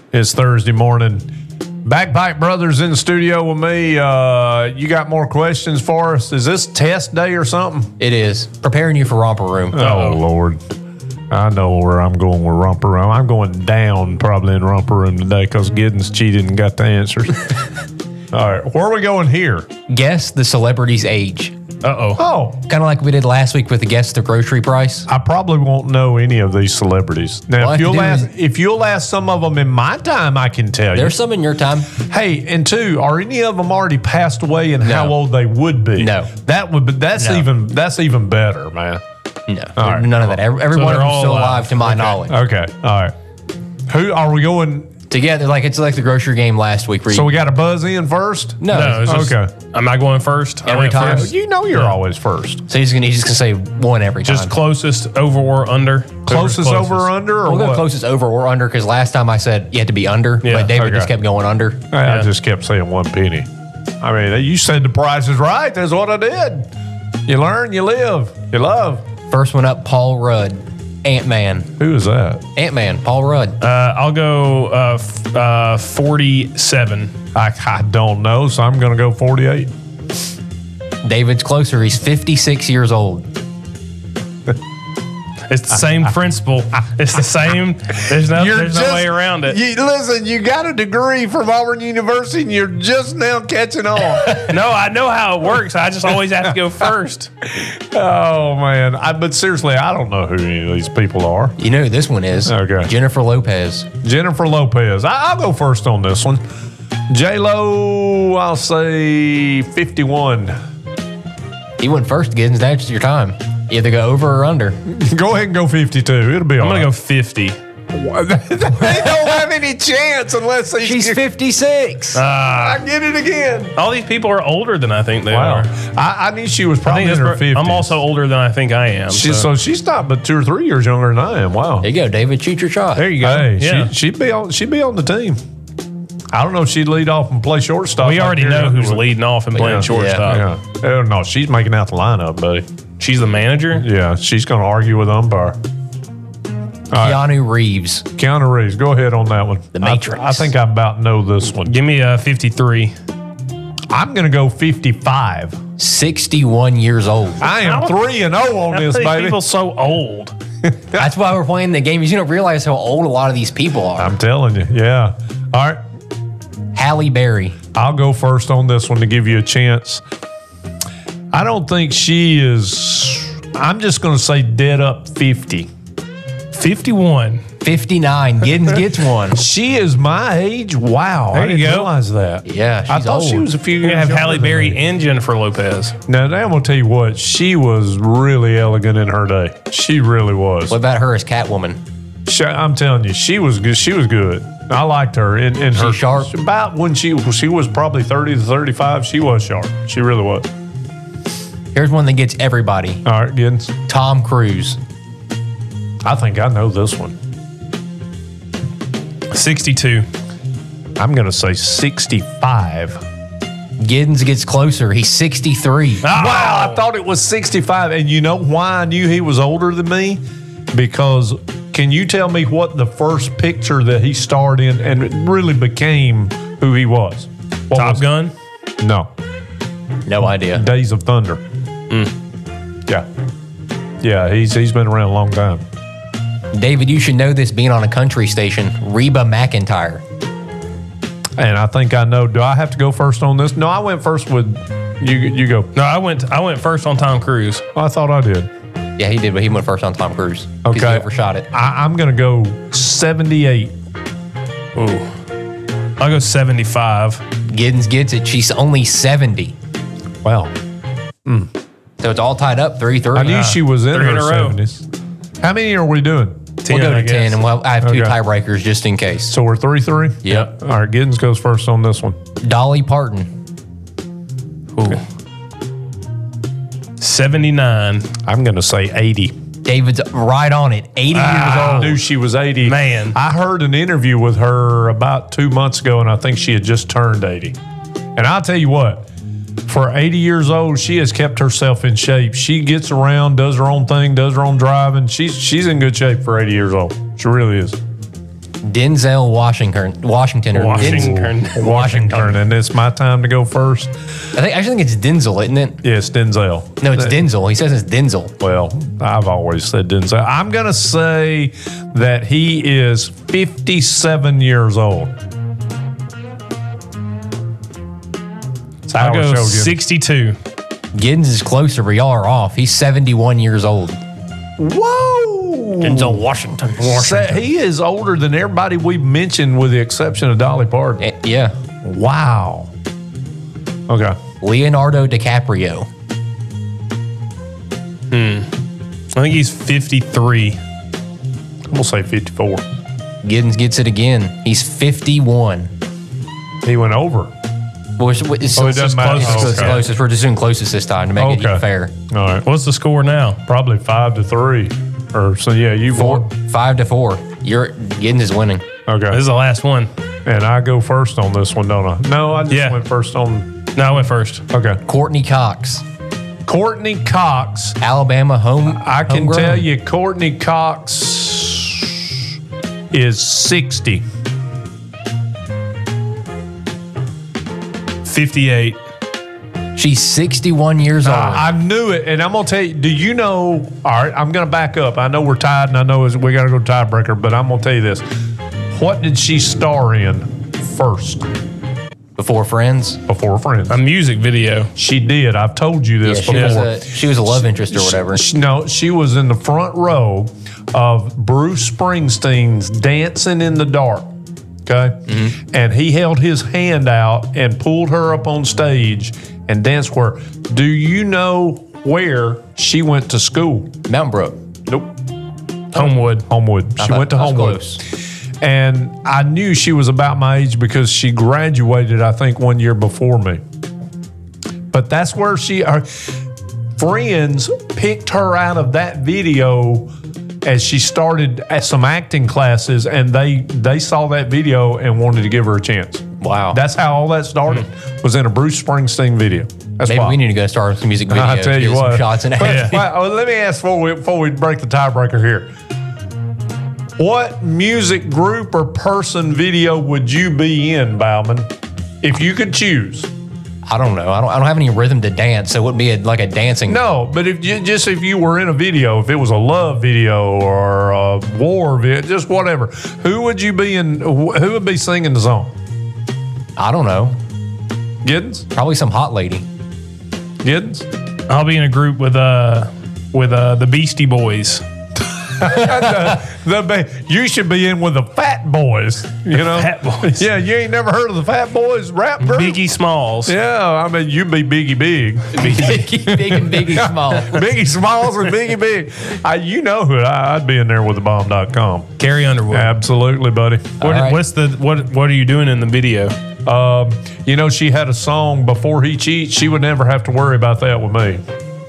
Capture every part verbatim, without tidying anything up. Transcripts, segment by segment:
It's Thursday morning. Backpack Brothers in the studio with me. Uh, you got more questions for us? Is this test day or something? It is. Preparing you for Romper Room. Oh, Lord. I know where I'm going with Romper Room. I'm going down probably in Romper Room today because Giddens cheated and got the answers. All right. Where are we going here? Guess the celebrity's age. Uh-oh. Oh. Kind of like we did last week with the guess the grocery price. I probably won't know any of these celebrities. Now, All I if have to you'll, do ask, is- if you'll ask some of them in my time, I can tell you. There's some in your time. Hey, and two, are any of them already passed away and how old they would be? No. That would be, that's No. even that's even better, man. No, All right. none of that. Every, every So one of they're them's all still alive. alive, to my Okay. knowledge. Okay. All right. Who are we going? Together, like it's like the grocery game last week. Where So you, we got to buzz in first? no, No, it's just, Okay. Am I going first? I Every went time. first. You know you're always first. so he's gonna he's just gonna say one every time. Just closest over or under. Closest, over or under? Or We'll go what? closest over or under because last time I said you had to be under, Yeah, but David okay. just kept going under. I Yeah. just kept saying one penny. I mean, you said the price is right. That's what I did. You learn, you live, you love. First one up, Paul Rudd, Ant Man. Who is that? Ant Man, Paul Rudd. Uh, I'll go uh, f- uh, forty-seven. I, I don't know, so I'm going to go forty-eight. David's closer. He's fifty-six years old. It's the same principle. It's the same. There's no, there's no way around it. You, listen, you got a degree from Auburn University, and you're just now catching on. No, I know how it works. I just always have to go first. Oh man! I, but seriously, I don't know who any of these people are. You know who this one is? Okay. Jennifer Lopez. Jennifer Lopez. I, I'll go first on this one. J Lo, I'll say fifty-one. He went first, Giddens. That's your time. You either go over or under. Go ahead and go fifty-two. It'll be all I'm gonna right. go fifty. They don't have any chance unless they. She's fifty-six. I get it again. All these people are older than I think they Wow. are. I, I knew she was I probably think in her that's fifties. per- I'm also older than I think I am. She, so. so she's not but two or three years younger than I am. Wow. There you go, David. Shoot your shot. There you go. Hey, yeah. she, she'd be on. She'd be on the team. I don't know if she'd lead off and play shortstop. we like already Carrie know who's Underwood. leading off and playing Yeah. shortstop. Yeah. Oh, no, she's making out the lineup, buddy. She's the manager. Yeah, she's going to argue with the umpire. Keanu Reeves. Keanu Reeves, go ahead on that one. The Matrix. I, I think I about know this one. Give me a fifty-three. I'm going to go fifty-five. sixty-one years old. I am How- three and zero on How this, are these baby. people so old? That's why we're playing the game. Is you don't realize how old a lot of these people are. I'm telling you, yeah. All right, Halle Berry. I'll go first on this one to give you a chance. I don't think she is. I'm just going to say dead up fifty. fifty-one. fifty-nine. Giddens gets one. She is my age. Wow, There I you didn't go. realize that. Yeah, she's I thought old. she was a few You years have younger Halle than Berry me. and Jennifer Lopez. Now, I'm gonna tell you what. She was really elegant in her day. She really was. What about her as Catwoman? She, I'm telling you, she was good. She was good. I liked her in, in her sharp? About when she she was probably thirty to thirty-five. She was sharp. She really was. Here's one that gets everybody. All right, Giddens. Tom Cruise. I think I know this one. sixty-two. I'm gonna say sixty-five. Giddens gets closer. He's sixty-three. Wow, I thought it was sixty-five. And you know why I knew he was older than me? Because can you tell me what the first picture that he starred in and it really became who he was? What Top was- Gun. No. No idea. Days of Thunder. Yeah. Yeah, he's he's been around a long time. David, you should know this being on a country station. Reba McEntire. And I think I know. Do I have to go first on this? No, I went first with you. You go. No, I went. I went first on Tom Cruise. Oh, I thought I did. Yeah, he did, but he went first on Tom Cruise. 'Cause Okay. He overshot it. I, I'm going to go seventy-eight. Ooh. I'll go seventy-five. Giddens gets it. She's only seventy. Wow. So it's all tied up, three three. I knew she was in Three her in a row. seventies. How many are we doing? We'll go I to guess. ten, and we'll, I have two Okay. tiebreakers just in case. So we're three three. Yep. All right, Giddens goes first on this one. Dolly Parton. Ooh. seventy-nine. I'm going to say eighty. David's right on it. eighty I years knew old. she was eighty. Man. I heard an interview with her about two months ago, and I think she had just turned eighty. And I'll tell you what, for eighty years old, she has kept herself in shape. She gets around, does her own thing, does her own driving. She's she's in good shape for eighty years old. She really is. Denzel Washington. Washington. Or Washington. Denzel- Washington, and it's my time to go first. I think I actually think it's Denzel, isn't it? Yeah, it's Denzel. No, it's Denzel. He says it's Denzel. Well, I've always said Denzel. I'm going to say that he is fifty-seven years old. So I'll I go go sixty-two. Giddens is closer, but y'all are off. He's seventy-one years old. Whoa! Denzel Washington. So he is older than everybody we've mentioned, with the exception of Dolly Parton. Eh, yeah. Wow. Okay. Leonardo DiCaprio. I think he's fifty-three. I'm going to say fifty-four. Giddens gets it again. He's fifty-one. He went over. Well, it's, it's, Oh, it it's doesn't matter. closest, Oh, it's okay. closest. We're just doing closest this time to make it Okay. even fair. All right. What's the score now? Probably five to three. Or so, yeah, you Four, won. five to four. You're Giddens is winning. Okay. This is the last one. And I go first on this one, don't I? No, I just Yeah. went first on. No, I went first. Okay. Courtney Cox, Courtney Cox. Alabama home. I can homegrown. tell you, Courtney Cox is sixty. fifty-eight. She's sixty-one years old. I, I knew it, and I'm gonna tell you. Do you know? All right, I'm gonna back up. I know we're tied, and I know we got to go tiebreaker, but I'm gonna tell you this. What did she star in first Before Friends. before Friends? A music video. She did. I've told you Yeah, this she before. was, a, she was a love interest or whatever. She- no, she was in the front row of Bruce Springsteen's Dancing in the Dark. Okay. Mm-hmm. And he held his hand out and pulled her up on stage and danced with her. Do you know where she went to school? Mountain Brook. Nope. Homewood. Homewood. She thought went to that was Homewood. close. And I knew she was about my age because she graduated, I think, one year before me. But that's where she, her friends picked her out of that video as she started at some acting classes, and they they saw that video and wanted to give her a chance. Wow. That's how all that started. Was in a Bruce Springsteen video. That's Maybe why. we need to go start some music videos. I tell you get some what. shots in But- action. well, let me ask before we, before we break the tiebreaker here. What music group or person video would you be in, Bauman, if you could choose? I don't know. I don't. I don't have any rhythm to dance, so it wouldn't be a, like a dancing. No, but if you, just if you were in a video, if it was a love video or a war video, just whatever, who would you be in? Who would be singing the song? I don't know. Giddens? Probably some hot lady. Giddens? I'll be in a group with uh with uh the Beastie Boys. The ba- you should be in with the Fat Boys. You know, Fat Boys. Yeah, you ain't never heard of the Fat Boys rap group? Biggie Smalls. Yeah, I mean, you'd be Biggie Big. Big, big and Biggie Small. Biggie Smalls and Biggie Big. I, you know who I, I'd be in there with the bomb dot com. Carrie Underwood. Absolutely, buddy. What, All right. What's the what? What are you doing in the video? Um, you know, she had a song, Before He Cheats. She would never have to worry about that with me.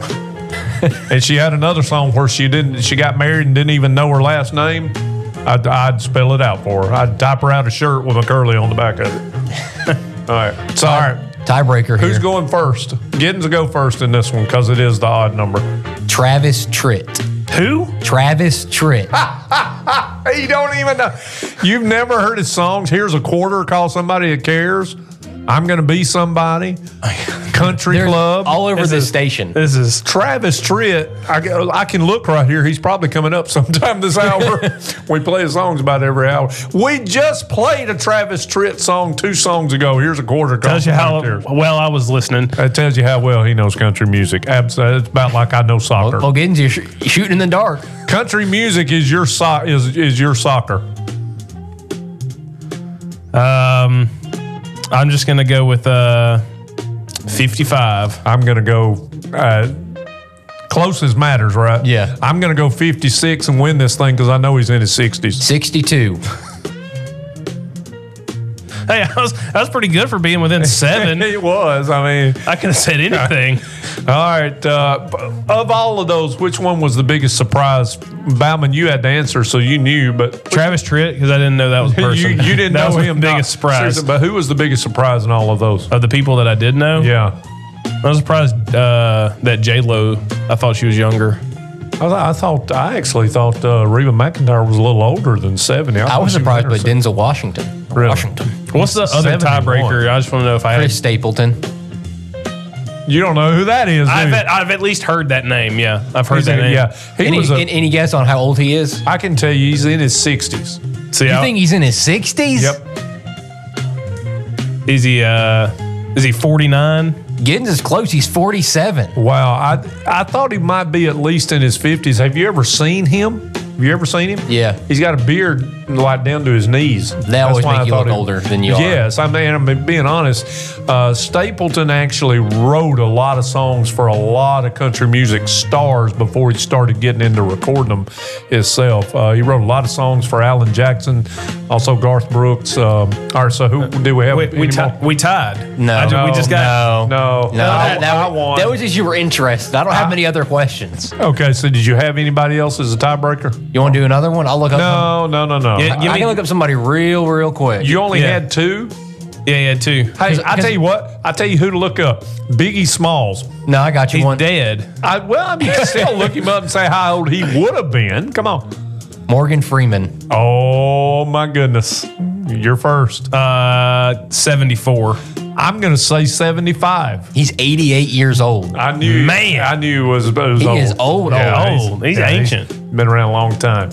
And she had another song where she didn't. She got married and didn't even know her last name. I'd, I'd spell it out for her. I'd type her out a shirt with a curly on the back of it. All right. So, all right. Tiebreaker Who's here. going first? Giddens will go first in this one because it is the odd number. Travis Tritt. Who? Travis Tritt. You don't even know. You've never heard his songs. Here's a quarter. Call somebody that cares. I'm going to be somebody. Country They're Club. all over This the is- station. This is Travis Tritt, I, I can look right here. He's probably coming up sometime this hour. We play his songs about every hour. We just played a Travis Tritt song two songs ago. Here's a quarter. tells you how well I was listening. That tells you how well he knows country music. Absolutely, it's about like I know soccer. Well, Giddens, you're sh- shooting in the dark. Country music is your so- is is your soccer. Um, I'm just gonna go with uh, fifty-five. I'm gonna go. Uh, closest matters, right? Yeah. I'm gonna go fifty-six and win this thing because I know he's in his sixties. sixty-two. Hey, I was that was pretty good for being within seven. It was. I mean. I could have said anything. All right. Uh, of all of those, which one was the biggest surprise? Bauman, you had the answer, so you knew, but Travis Tritt, because I didn't know that was a you, person. you didn't that know was him. the not- biggest surprise seriously, but who was the biggest surprise in all of those? of the people that I did know. Yeah. I was surprised uh, that J Lo. I thought she was younger. I, th- I thought I actually thought uh, Reba McEntire was a little older than seventy. I was thought she surprised by better Denzel Washington. Really? Washington. What's the other seventy-one. tiebreaker? I just want to know if I had. Chris Stapleton. You don't know who that is, do I've you? at, I've at least heard that name. Yeah, I've heard He's that in- name. yeah, he Any, was. A, any, any guess on how old he is? I can tell you, he's in his sixties. See, You I- think he's in his sixties? Yep. is he? Uh, is he forty-nine? Getting as close. He's forty-seven. Wow. I I thought he might be at least in his fifties. Have you ever seen him? Have you ever seen him? Yeah. He's got a beard like down to his knees. They always why make I you thought look he- older than you are. Yes, I mean, I'm being honest. Uh, Stapleton actually wrote a lot of songs for a lot of country music stars before he started getting into recording them himself. Uh, he wrote a lot of songs for Alan Jackson, also Garth Brooks. Um, all right, so who do we have? We, we, any ti- more? we tied. No. I ju- we just got. No. No, No, I, that, that, I was, won. that was just you were interested. I don't have I- many other questions. Okay, so did you have anybody else as a tiebreaker? You want to do another one? I'll look up. No, no, no, no. Yeah, some, give I me- can look up somebody real, real quick. You only Yeah. had two? Yeah, yeah, two. Hey, I tell you what. I tell you who to look up. Biggie Smalls. no, I got you He's one. dead. I, well, I mean, you can still look him up and say how old he would have been. Come on. Morgan Freeman. Oh my goodness. You're first. Uh, seventy-four. I'm gonna say seventy-five. He's eighty-eight years old. I knew. Man. I knew it was. It was He old. is old, Yeah, old. Old. He's ancient. been around a long time.